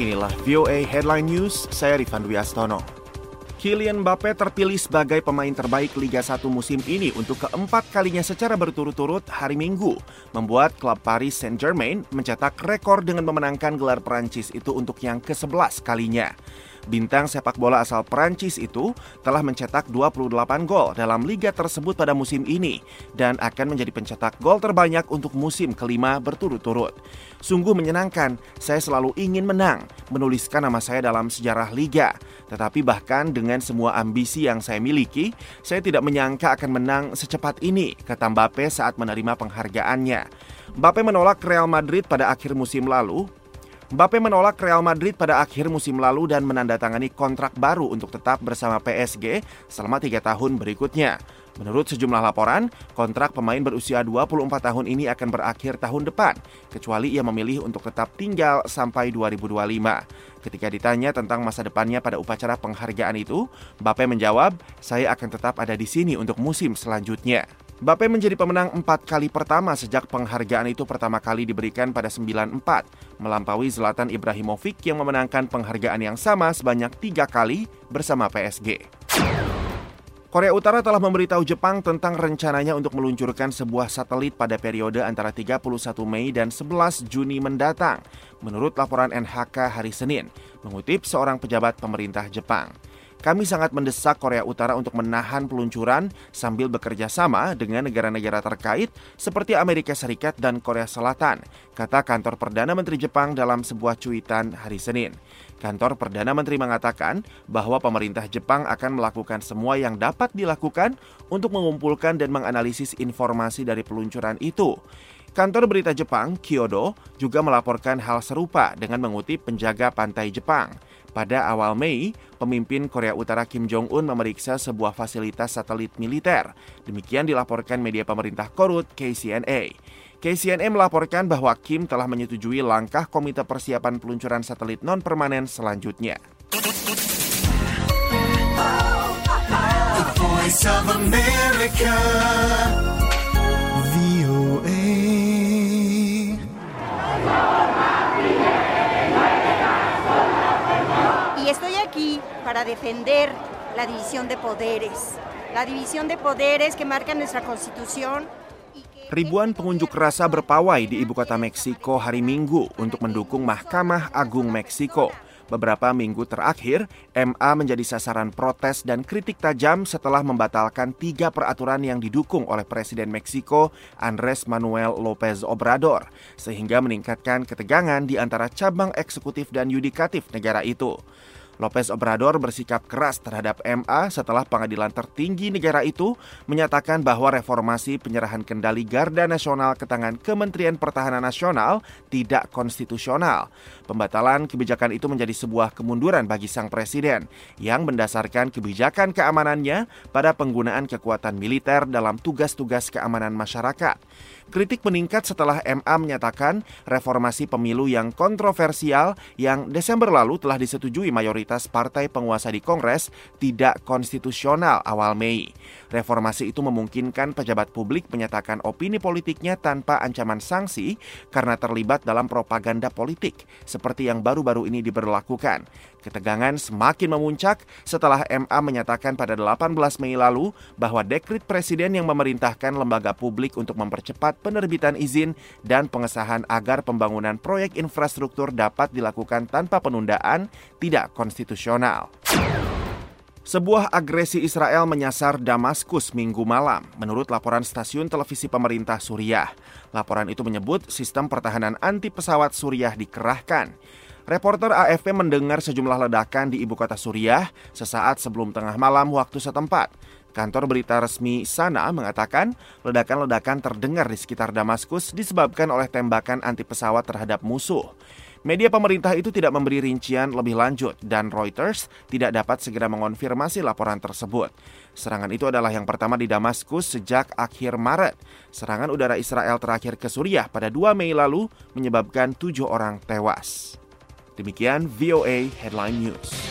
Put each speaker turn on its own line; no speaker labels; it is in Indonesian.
Inilah VOA Headline News, saya Rifan Dwi Astono. Kylian Mbappe terpilih sebagai pemain terbaik Liga 1 musim ini untuk keempat kalinya secara berturut-turut hari Minggu, membuat klub Paris Saint-Germain mencetak rekor dengan memenangkan gelar Perancis itu untuk yang ke-11 kalinya. Bintang sepak bola asal Perancis itu telah mencetak 28 gol dalam liga tersebut pada musim ini dan akan menjadi pencetak gol terbanyak untuk musim kelima berturut-turut. Sungguh menyenangkan, saya selalu ingin menang, menuliskan nama saya dalam sejarah liga. Tetapi bahkan dengan semua ambisi yang saya miliki, saya tidak menyangka akan menang secepat ini, kata Mbappe saat menerima penghargaannya. Mbappe menolak Real Madrid pada akhir musim lalu dan menandatangani kontrak baru untuk tetap bersama PSG selama 3 tahun berikutnya. Menurut sejumlah laporan, kontrak pemain berusia 24 tahun ini akan berakhir tahun depan, kecuali ia memilih untuk tetap tinggal sampai 2025. Ketika ditanya tentang masa depannya pada upacara penghargaan itu, Mbappe menjawab, "Saya akan tetap ada di sini untuk musim selanjutnya." Mbappe menjadi pemenang 4 kali pertama sejak penghargaan itu pertama kali diberikan pada 94, melampaui Zlatan Ibrahimovic yang memenangkan penghargaan yang sama sebanyak 3 kali bersama PSG. Korea Utara telah memberitahu Jepang tentang rencananya untuk meluncurkan sebuah satelit pada periode antara 31 Mei dan 11 Juni mendatang, menurut laporan NHK hari Senin, mengutip seorang pejabat pemerintah Jepang. Kami sangat mendesak Korea Utara untuk menahan peluncuran sambil bekerja sama dengan negara-negara terkait seperti Amerika Serikat dan Korea Selatan, kata kantor Perdana Menteri Jepang dalam sebuah cuitan hari Senin. Kantor Perdana Menteri mengatakan bahwa pemerintah Jepang akan melakukan semua yang dapat dilakukan untuk mengumpulkan dan menganalisis informasi dari peluncuran itu. Kantor berita Jepang, Kyodo, juga melaporkan hal serupa dengan mengutip penjaga pantai Jepang. Pada awal Mei, pemimpin Korea Utara Kim Jong-un memeriksa sebuah fasilitas satelit militer. Demikian dilaporkan media pemerintah korut KCNA. KCNA melaporkan bahwa Kim telah menyetujui langkah Komite Persiapan Peluncuran Satelit Non-Permanen selanjutnya.
The Voice of America, VOA.
Y estoy aquí para defender la división de poderes que marca nuestra Constitución.
Ribuan pengunjuk rasa berpawai di ibu kota Meksiko hari Minggu untuk mendukung Mahkamah Agung Meksiko. Beberapa minggu terakhir, MA menjadi sasaran protes dan kritik tajam setelah membatalkan 3 peraturan yang didukung oleh Presiden Meksiko Andrés Manuel López Obrador, sehingga meningkatkan ketegangan di antara cabang eksekutif dan yudikatif negara itu. López Obrador bersikap keras terhadap MA setelah pengadilan tertinggi negara itu menyatakan bahwa reformasi penyerahan kendali Garda Nasional ke tangan Kementerian Pertahanan Nasional tidak konstitusional. Pembatalan kebijakan itu menjadi sebuah kemunduran bagi sang presiden yang mendasarkan kebijakan keamanannya pada penggunaan kekuatan militer dalam tugas-tugas keamanan masyarakat. Kritik meningkat setelah MA menyatakan reformasi pemilu yang kontroversial yang Desember lalu telah disetujui mayoritas partai penguasa di Kongres tidak konstitusional awal Mei. Reformasi itu memungkinkan pejabat publik menyatakan opini politiknya tanpa ancaman sanksi karena terlibat dalam propaganda politik, seperti yang baru-baru ini diberlakukan. Ketegangan semakin memuncak setelah MA menyatakan pada 18 Mei lalu bahwa dekret presiden yang memerintahkan lembaga publik untuk mempercepat penerbitan izin dan pengesahan agar pembangunan proyek infrastruktur dapat dilakukan tanpa penundaan tidak konstitusional. Sebuah agresi Israel menyasar Damaskus Minggu malam, menurut laporan stasiun televisi pemerintah Suriah. Laporan itu menyebut sistem pertahanan anti pesawat Suriah dikerahkan. Reporter AFP mendengar sejumlah ledakan di ibu kota Suriah sesaat sebelum tengah malam waktu setempat. Kantor berita resmi sana mengatakan ledakan-ledakan terdengar di sekitar Damaskus disebabkan oleh tembakan anti pesawat terhadap musuh. Media pemerintah itu tidak memberi rincian lebih lanjut dan Reuters tidak dapat segera mengonfirmasi laporan tersebut. Serangan itu adalah yang pertama di Damaskus sejak akhir Maret. Serangan udara Israel terakhir ke Suriah pada 2 Mei lalu menyebabkan 7 orang tewas. Demikian VOA Headline News.